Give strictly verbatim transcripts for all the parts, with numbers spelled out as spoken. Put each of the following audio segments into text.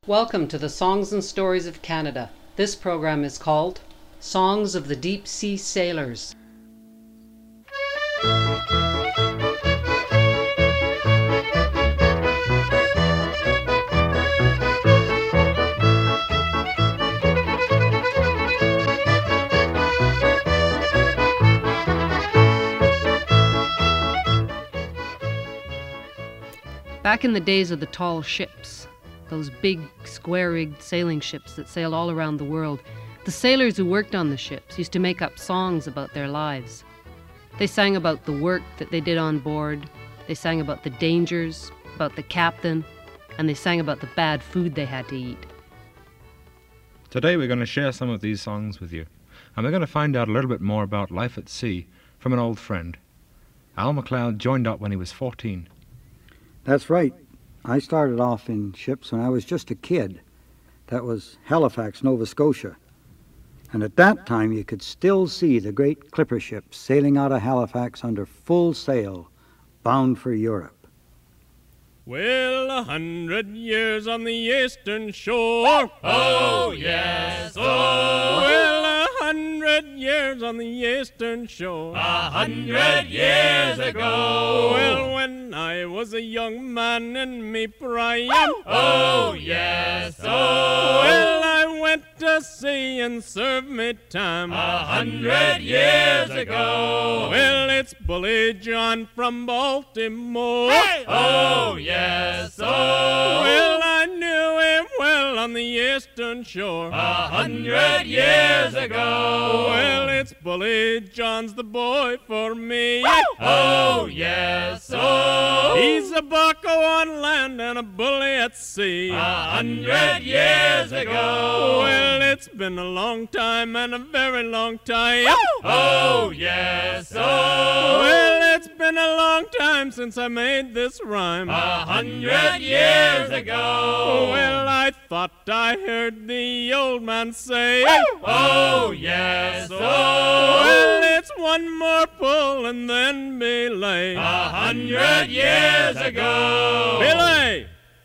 Welcome to the Songs and Stories of Canada. This program is called Songs of the Deep Sea Sailors. Back in the days of the tall ships, those big, square-rigged sailing ships that sailed all around the world, the sailors who worked on the ships used to make up songs about their lives. They sang about the work that they did on board, they sang about the dangers, about the captain, and they sang about the bad food they had to eat. Today we're going to share some of these songs with you, and we're going to find out a little bit more about life at sea from an old friend. Al MacLeod joined up when he was fourteen. That's right. I started off in ships when I was just a kid. That was Halifax, Nova Scotia. And at that time you could still see the great clipper ships sailing out of Halifax under full sail, bound for Europe. Well, a hundred years on the eastern shore. Oh, yes, oh. Well, a hundred years on the eastern shore. A hundred years ago. Well, when I was a young man in me prime. Oh, yes, oh. Well, I went to sea and served me time. A hundred years ago. Well, it's Bully John from Baltimore. Hey! Oh, yes, oh. Well, I knew him well on the eastern shore. A hundred years ago. Well, it's Bully John's the boy for me. Oh, yes, oh. He's a bucko on land and a bully at sea. A hundred years ago. Well, it's been a long time and a very long time. Oh, yes, oh. Well, it's been a long time since I made this rhyme. A hundred years ago. Well, I thought I heard the old man say. Oh, yes, oh. Well, it's one more pull and then belay. A hundred years ago. Belay!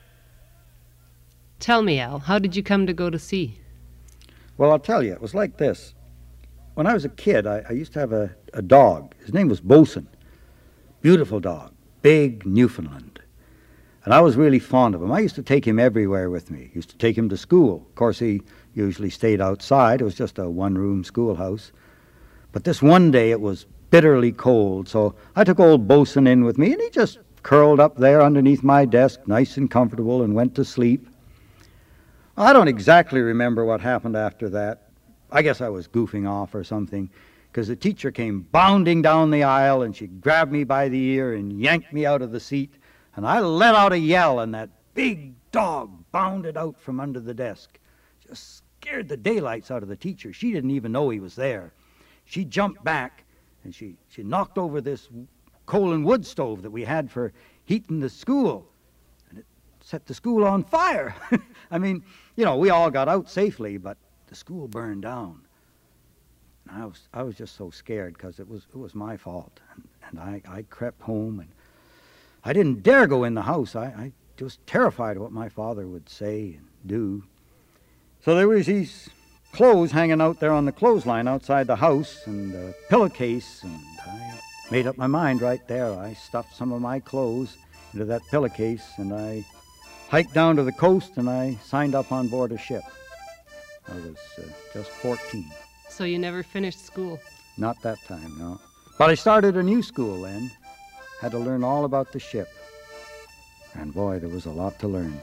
Tell me, Al, how did you come to go to sea? Well, I'll tell you, it was like this. When I was a kid, I, I used to have a, a dog. His name was Bosun. Beautiful dog, big Newfoundland. And I was really fond of him. I used to take him everywhere with me. Used to take him to school. Of course, he usually stayed outside. It was just a one-room schoolhouse. But this one day, it was bitterly cold, so I took old Bosun in with me, and he just curled up there underneath my desk, nice and comfortable, and went to sleep. I don't exactly remember what happened after that. I guess I was goofing off or something, because the teacher came bounding down the aisle, and she grabbed me by the ear and yanked me out of the seat, and I let out a yell, and that big dog bounded out from under the desk. Just scared the daylights out of the teacher. She didn't even know he was there. She jumped back, and she, she knocked over this coal and wood stove that we had for heating the school, and it set the school on fire. I mean, you know, we all got out safely, but the school burned down. And I was I was just so scared because it was it was my fault, and, and I, I crept home, and I didn't dare go in the house. I, I was terrified of what my father would say and do. So there was these clothes hanging out there on the clothesline outside the house, and a pillowcase, and I made up my mind right there. I stuffed some of my clothes into that pillowcase, and I hiked down to the coast, and I signed up on board a ship. I was uh, just fourteen. So you never finished school? Not that time, no. But I started a new school then. Had to learn all about the ship. And boy, there was a lot to learn.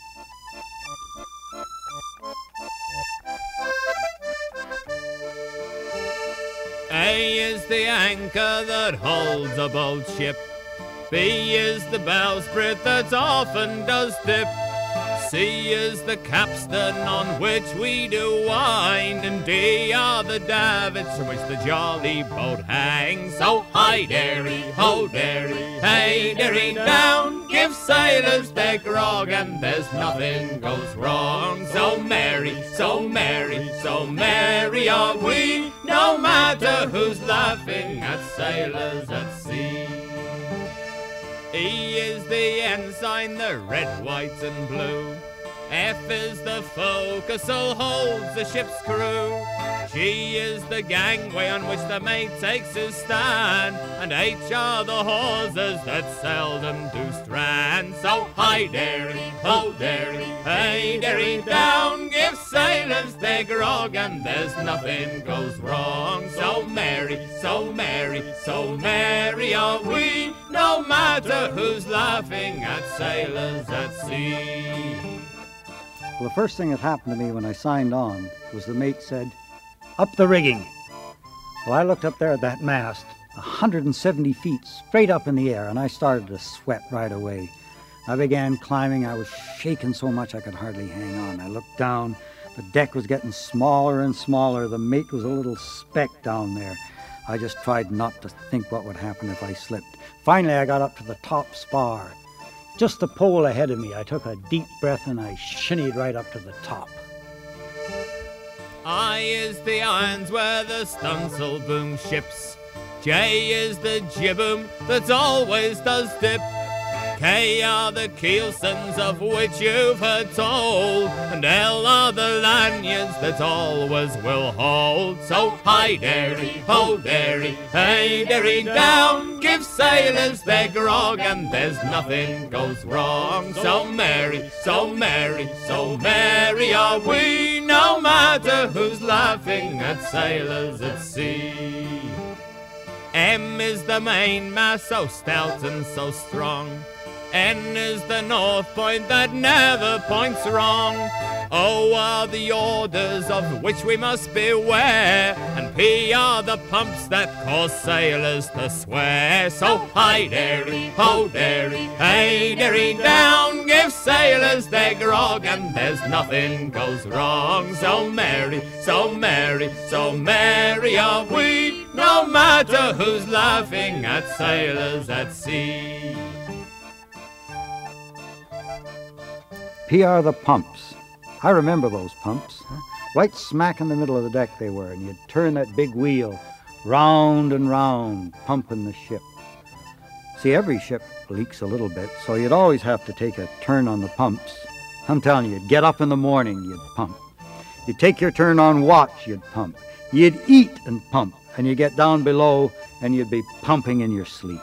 A is the anchor that holds a boat ship. B is the bowsprit that often does dip. C is the capstan on which we do wind, and D are the davits from which the jolly boat hangs. So hi derry, ho derry, hey derry down, give sailors their grog and there's nothing goes wrong. So merry, so merry, so merry are we, no matter who's laughing at sailors at sea. E is the ensign, the red, white and blue. F is the forecastle, holds the ship's crew. G is the gangway on which the mate takes his stand. And H are the hawsers that seldom do strand. So hi derry, ho derry, hey derry down. Give sailors their grog and there's nothing goes wrong. So merry, so merry, so merry are we, no matter who's laughing at sailors at sea. Well, the first thing that happened to me when I signed on was the mate said, "Up the rigging." Well, I looked up there at that mast, one hundred seventy feet straight up in the air, and I started to sweat right away. I began climbing. I was shaking so much I could hardly hang on. I looked down. The deck was getting smaller and smaller. The mate was a little speck down there. I just tried not to think what would happen if I slipped. Finally, I got up to the top spar. Just the pole ahead of me, I took a deep breath and I shinnied right up to the top. I is the irons where the stunsail boom ships. J is the jibboom that always does dip. K are the keelsons of which you've heard told. And L are the lanyards that always will hold. So hi derry, ho derry, hey derry down. Give sailors their grog and there's nothing goes wrong. So merry, so merry, so merry are we, no matter who's laughing at sailors at sea. M is the mainmast, so stout and so strong. N is the north point that never points wrong. O are the orders of which we must beware. And P are the pumps that cause sailors to swear. So hi derry, ho derry, hey derry down. Give sailors their grog and there's nothing goes wrong. So merry, so merry, so merry are we, no matter who's laughing at sailors at sea. P are the pumps. I remember those pumps. Right smack in the middle of the deck they were, and you'd turn that big wheel round and round, pumping the ship. See, every ship leaks a little bit, so you'd always have to take a turn on the pumps. I'm telling you, you'd get up in the morning, you'd pump. You'd take your turn on watch, you'd pump. You'd eat and pump, and you'd get down below, and you'd be pumping in your sleep.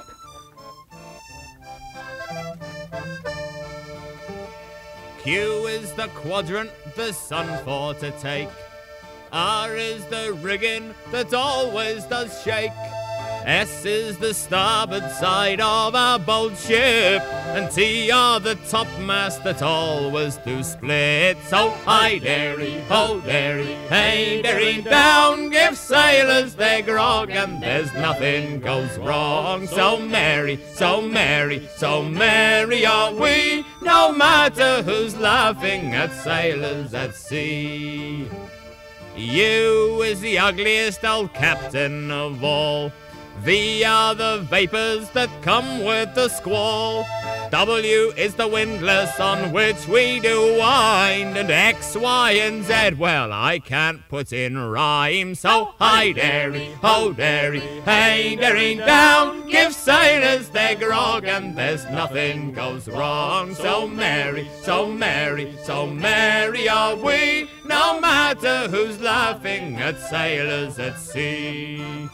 Q is the quadrant the sun for to take. R is the rigging that always does shake. S is the starboard side of our bold ship. And T are the topmast that always do split. So hi derry, ho derry, hey derry down. Give sailors their grog and there's nothing goes wrong. So merry, so merry, so merry are we, no matter who's laughing at sailors at sea. U is the ugliest old captain of all. V are the vapours that come with the squall. W is the windlass on which we do wind. And X, Y and Z, well, I can't put in rhyme. So hi derry, ho derry, hey derry down. Give sailors their grog and there's nothing goes wrong. So merry, so merry, so merry are we, no matter who's laughing at sailors at sea.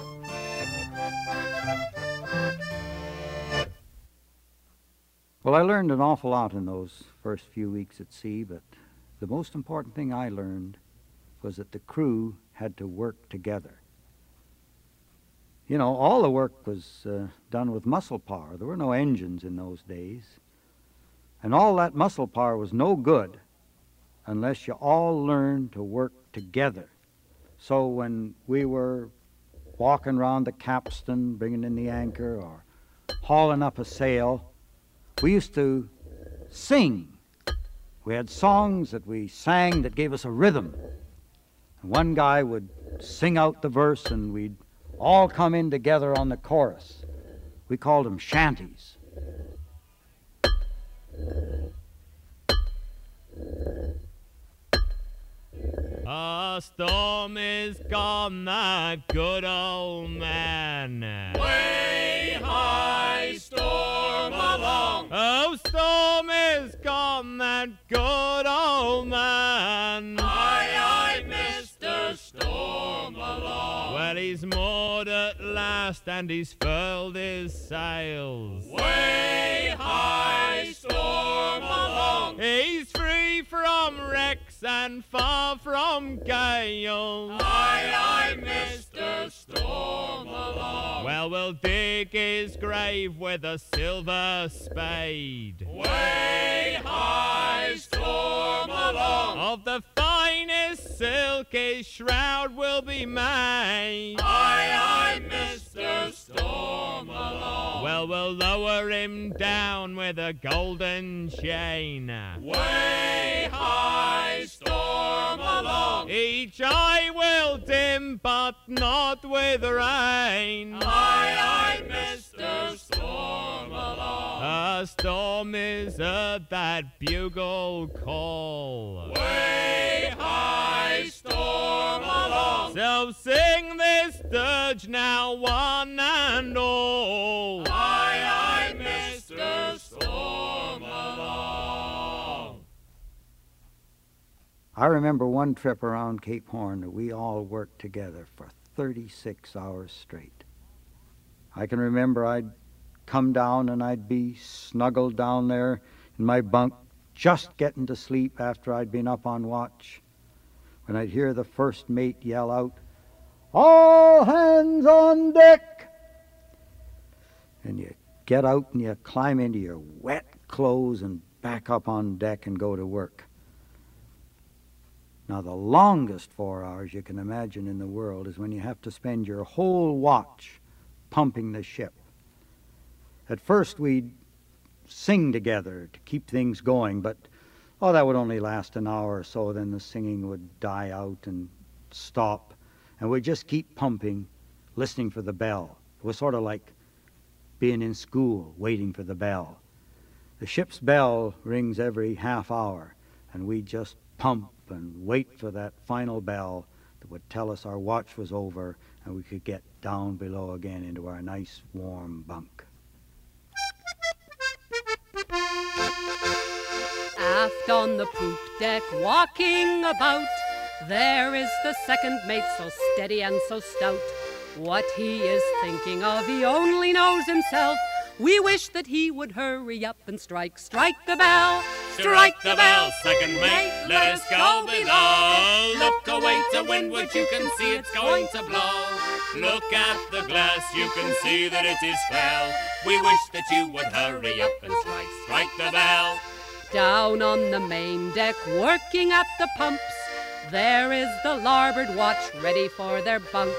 Well, I learned an awful lot in those first few weeks at sea, but the most important thing I learned was that the crew had to work together. You know, all the work was uh, done with muscle power. There were no engines in those days. And all that muscle power was no good unless you all learned to work together. So when we were walking around the capstan, bringing in the anchor, or hauling up a sail, we used to sing. We had songs that we sang that gave us a rhythm. And one guy would sing out the verse and we'd all come in together on the chorus. We called them shanties. A storm is gone, that good old man. Way high storm along. Oh, storm is gone, that that good old man. Aye, aye, Mister Storm along. Well, he's moored at last and he's furled his sails. Way high, storm along. He's free from wrecks and far from gales. Aye, aye, Mister Storm along. Well, we'll dig his grave with a silver spade. Way high, storm along. Of the finest silk his shroud will be made. Aye, aye, Mister Storm along. Well, we'll lower him down with a golden chain. Way high, storm along. Each eye will dim, but not with rain. Aye, aye, Mister Storm along. A storm is at that bugle call. Way high, storm along. So sing this dirge now, one and all. Aye, aye, Mister Storm along. I remember one trip around Cape Horn that we all worked together for thirty-six hours straight. I can remember I'd come down and I'd be snuggled down there in my bunk, just getting to sleep after I'd been up on watch, when I'd hear the first mate yell out, "All hands on deck!" And you get out and you climb into your wet clothes and back up on deck and go to work. Now, the longest four hours you can imagine in the world is when you have to spend your whole watch pumping the ship. At first, we'd sing together to keep things going, but, oh, that would only last an hour or so. Then the singing would die out and stop, and we'd just keep pumping, listening for the bell. It was sort of like being in school, waiting for the bell. The ship's bell rings every half hour, and we just pump and wait for that final bell that would tell us our watch was over and we could get down below again into our nice warm bunk. Aft on the poop deck, walking about, there is the second mate, so steady and so stout. What he is thinking of, he only knows himself. We wish that he would hurry up and strike, strike the bell. Strike the bell, second mate, let us go below. Look away to windward, you can see it's going to blow. Look at the glass, you can see that it is fell. We wish that you would hurry up and strike, strike the bell. Down on the main deck, working at the pumps, there is the larboard watch ready for their bunks.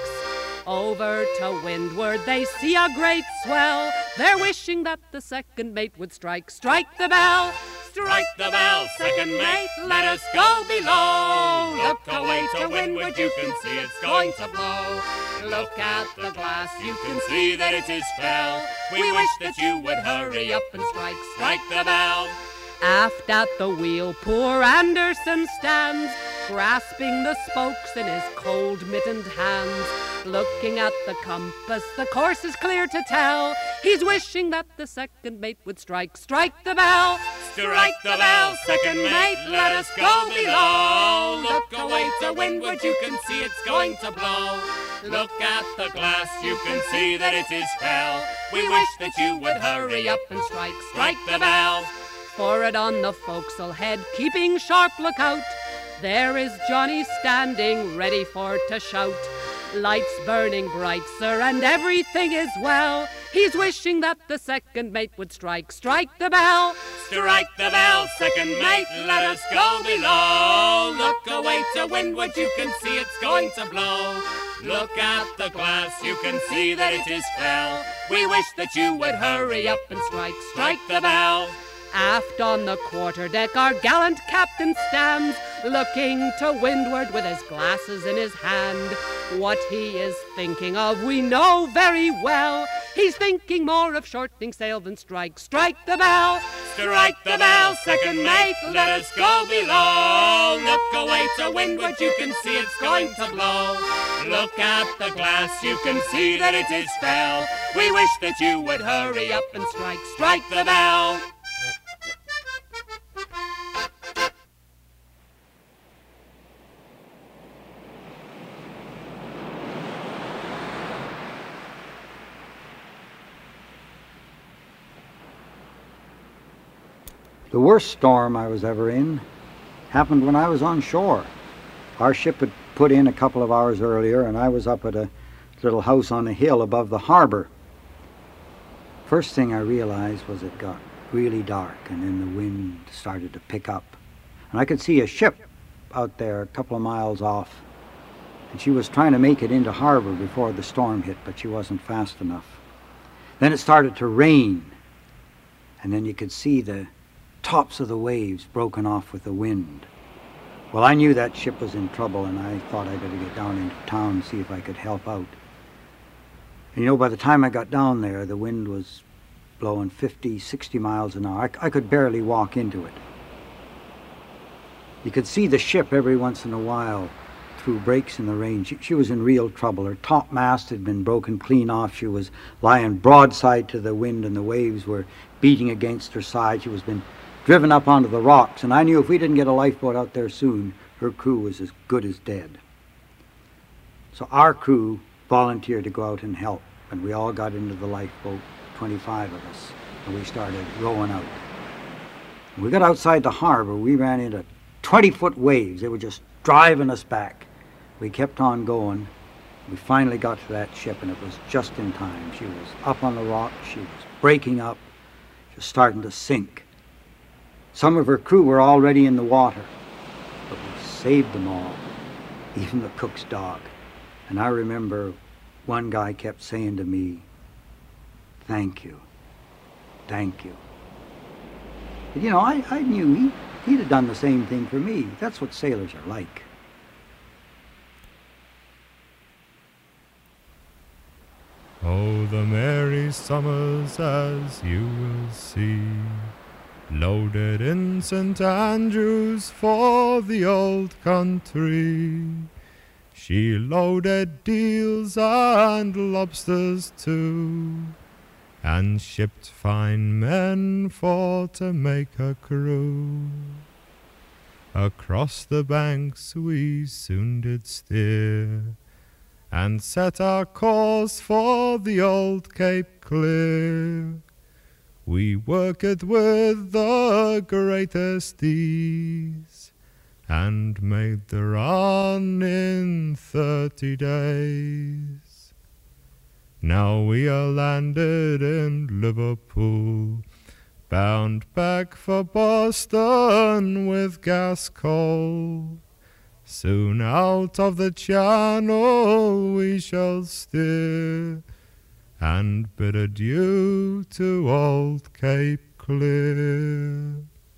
Over to windward they see a great swell. They're wishing that the second mate would strike, strike the bell. Strike the bell, second mate, let us go below. Look away to windward, you can see it's going to blow. Look at the glass, you can see that it is fell. We wish that you would hurry up and strike, strike the bell. Aft at the wheel, poor Anderson stands, grasping the spokes in his cold mittened hands. Looking at the compass, the course is clear to tell. He's wishing that the second mate would strike, strike the bell. Strike the bell, second mate, let us go below. Look away to windward, you can see it's going to blow. Look at the glass, you can see that it is fell. We wish that you would hurry up and strike, strike the bell. Forward on the forecastle head, keeping sharp lookout, there is Johnny standing ready for to shout. Lights burning bright, sir, and everything is well. He's wishing that the second mate would strike, strike the bell. Strike the bell, second mate, let us go below. Look away to windward, you can see it's going to blow. Look at the glass, you can see that it is fell. We wish that you would hurry up and strike, strike the bell. Aft on the quarterdeck, our gallant captain stands, looking to windward with his glasses in his hand. What he is thinking of, we know very well. He's thinking more of shortening sail than strike, strike the bell. Strike the bell, second mate, let us go below. Look away to windward, you can see it's going to blow. Look at the glass, you can see that it is fell. We wish that you would hurry up and strike, strike the bell. The worst storm I was ever in happened when I was on shore. Our ship had put in a couple of hours earlier, and I was up at a little house on a hill above the harbor. First thing I realized was it got really dark, and then the wind started to pick up. And I could see a ship out there a couple of miles off, and she was trying to make it into harbor before the storm hit, but she wasn't fast enough. Then it started to rain, and then you could see the tops of the waves broken off with the wind. Well, I knew that ship was in trouble, and I thought I'd better get down into town and see if I could help out. And you know, by the time I got down there, the wind was blowing fifty, sixty miles an hour. I, I could barely walk into it. You could see the ship every once in a while through breaks in the rain. She, she was in real trouble. Her topmast had been broken clean off. She was lying broadside to the wind, and the waves were beating against her side. She was been driven up onto the rocks, and I knew if we didn't get a lifeboat out there soon, her crew was as good as dead. So our crew volunteered to go out and help, and we all got into the lifeboat, twenty-five of us, and we started rowing out. When we got outside the harbor, we ran into twenty-foot waves. They were just driving us back. We kept on going. We finally got to that ship, and it was just in time. She was up on the rock. She was breaking up, just starting to sink. Some of her crew were already in the water, but we saved them all, even the cook's dog. And I remember one guy kept saying to me, "Thank you, thank you." But, you know, I, I knew he, he'd have done the same thing for me. That's what sailors are like. Oh, the merry summers, as you will see, loaded in Saint Andrews for the old country. She loaded deals and lobsters too, and shipped fine men for to make her crew. Across the banks we soon did steer, and set our course for the old Cape Clear. We worked with the greatest ease, and made the run in thirty days. Now we are landed in Liverpool, bound back for Boston with gas coal. Soon out of the Channel we shall steer, and bid adieu to old Cape Clear.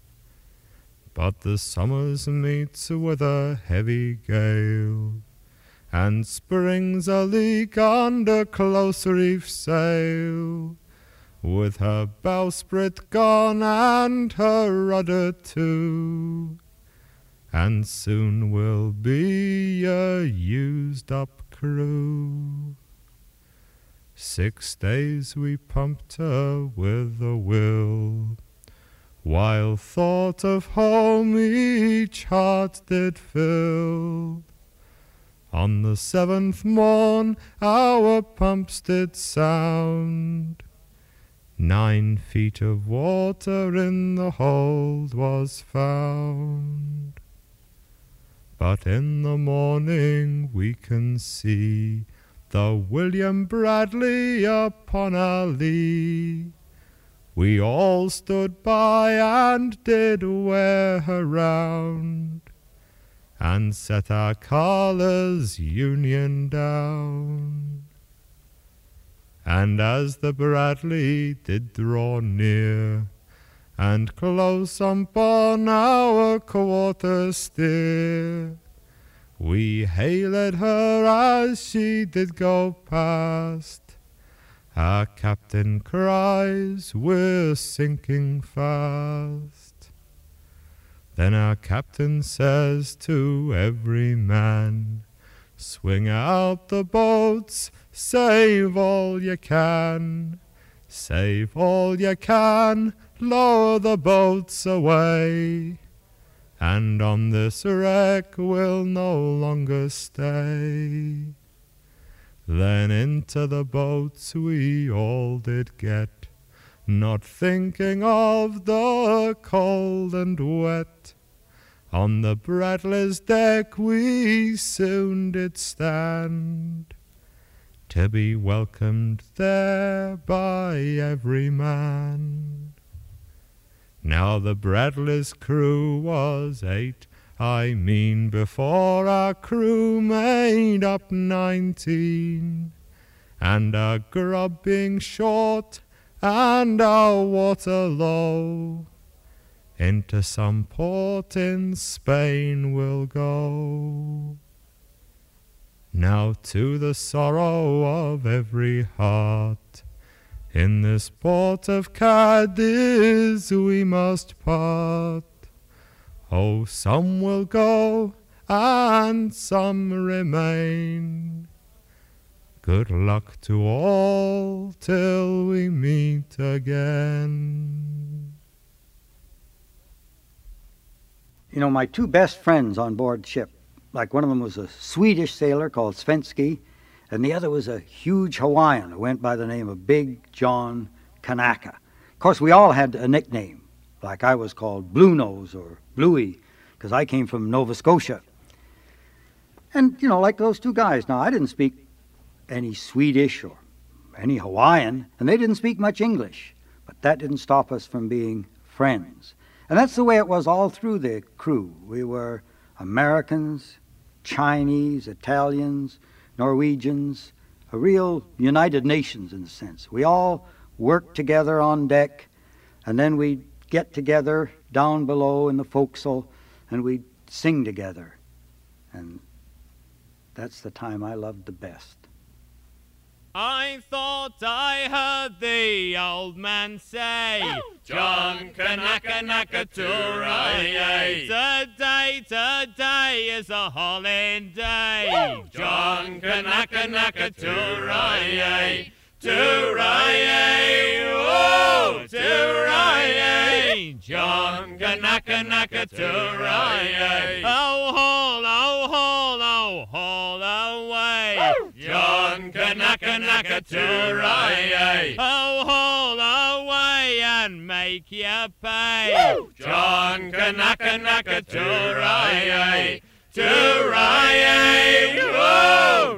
But the summers meets with a heavy gale, and springs a leak under close reef sail, with her bowsprit gone and her rudder too, and soon will be a used-up crew. Six days we pumped her with a will, while thought of home each heart did fill. On the seventh morn our pumps did sound, nine feet of water in the hold was found. But in the morning we can see the William Bradley upon our lee. We all stood by and did wear her round, and set our colours Union down. And as the Bradley did draw near, and close upon our quarter steer, we hailed her as she did go past. Our captain cries, "We're sinking fast." Then our captain says to every man, "Swing out the boats, save all you can. Save all you can, lower the boats away, and on this wreck we'll no longer stay." Then into the boats we all did get, not thinking of the cold and wet. On the Bradley's deck we soon did stand, to be welcomed there by every man. Now the Bradley's crew was eight, I mean before our crew made up nineteen, and our grub being short and our water low, into some port in Spain we'll go. Now to the sorrow of every heart, in this port of Cadiz we must part. Oh, some will go and some remain. Good luck to all till we meet again. You know, my two best friends on board ship, like one of them was a Swedish sailor called Svensky, and the other was a huge Hawaiian who went by the name of Big John Kanaka. Of course, we all had a nickname, like I was called Blue Nose or Bluey, because I came from Nova Scotia. And, you know, like those two guys, now I didn't speak any Swedish or any Hawaiian, and they didn't speak much English, but that didn't stop us from being friends. And that's the way it was all through the crew. We were Americans, Chinese, Italians, Norwegians, a real United Nations in a sense. We all worked together on deck, and then we'd get together down below in the forecastle, and we'd sing together. And that's the time I loved the best. I thought I heard the old man say, John Kanaka Nakaturai. Today, today is a holiday. John Kanaka Nakaturai. Turai, oh, Turai. John Kanaka Nakaturai. Oh, haul, oh, haul, oh, haul away. John Kanaka Nakaturai. Oh, haul away and make ya pay. John Kanaka Nakaturai. Turai, oh,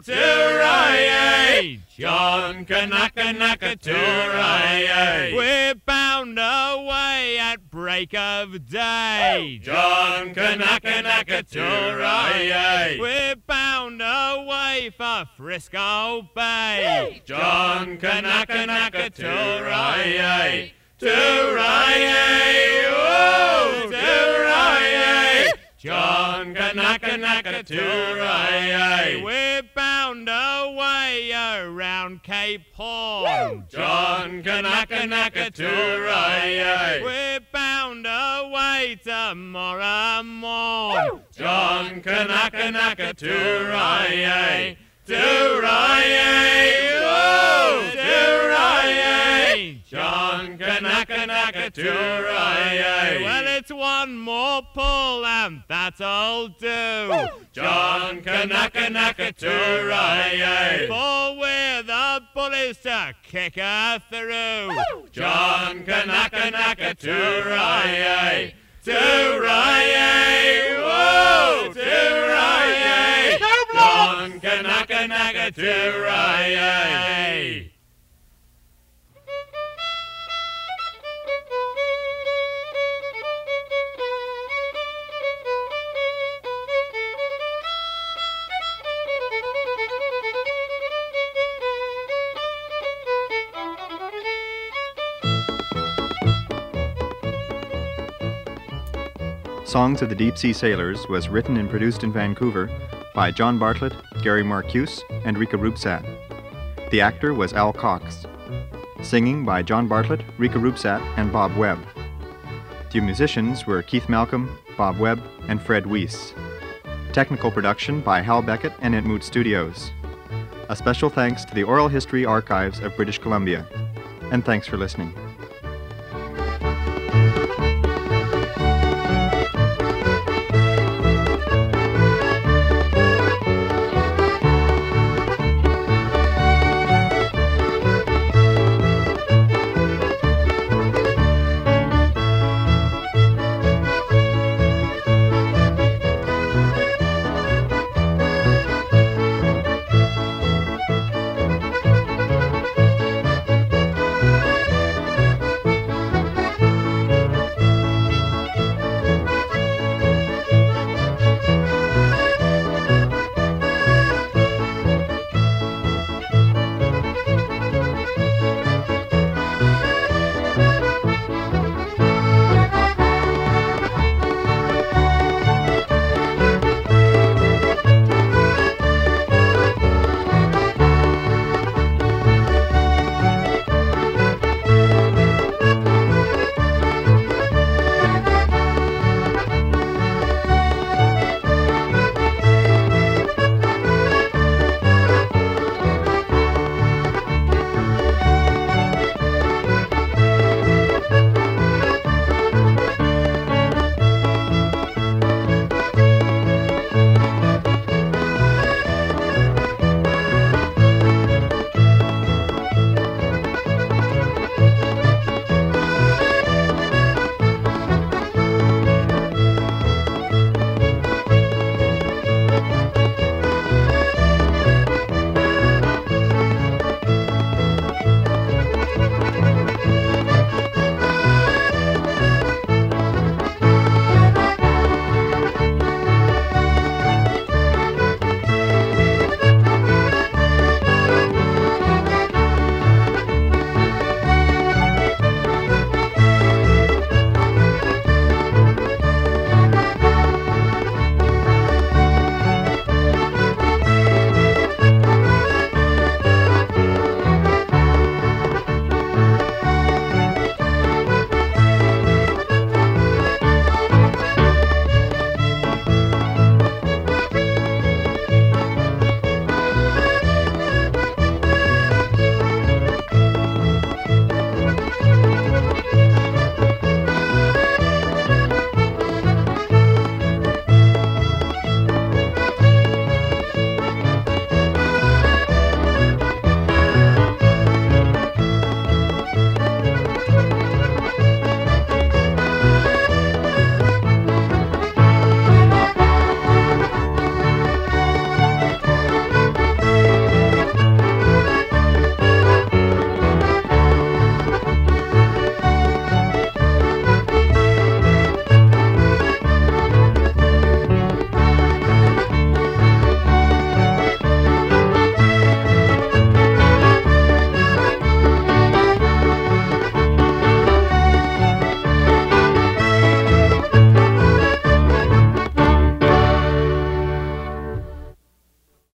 Turai. John Kanaka Nakaturai. We're bound away at break of day. John Kanaka Nakaturai. We're bound away for Frisco Bay. John Kanaka Nakaturai. Turai, oh, Turai. John Kanaka Nakaturai. We're bound away around Cape Horn. John Kanaka Nakaturai. We're bound away tomorrow morn. John Kanaka Nakaturai. Turai, oh, Turai. John Kanaka Nakaturai. Well, it's one more pull and that'll do. John Kanaka Nakaturai. For we're the bullies to kick her through. John Kanaka Nakaturai. Turai, whoa, Turai. John Kanaka Nakaturai. Songs of the Deep Sea Sailors was written and produced in Vancouver by John Bartlett, Gary Marcuse, and Rika Rupsat. The actor was Al Cox. Singing by John Bartlett, Rika Rupsat, and Bob Webb. The musicians were Keith Malcolm, Bob Webb, and Fred Weiss. Technical production by Hal Beckett and Entmoot Studios. A special thanks to the Oral History Archives of British Columbia. And thanks for listening.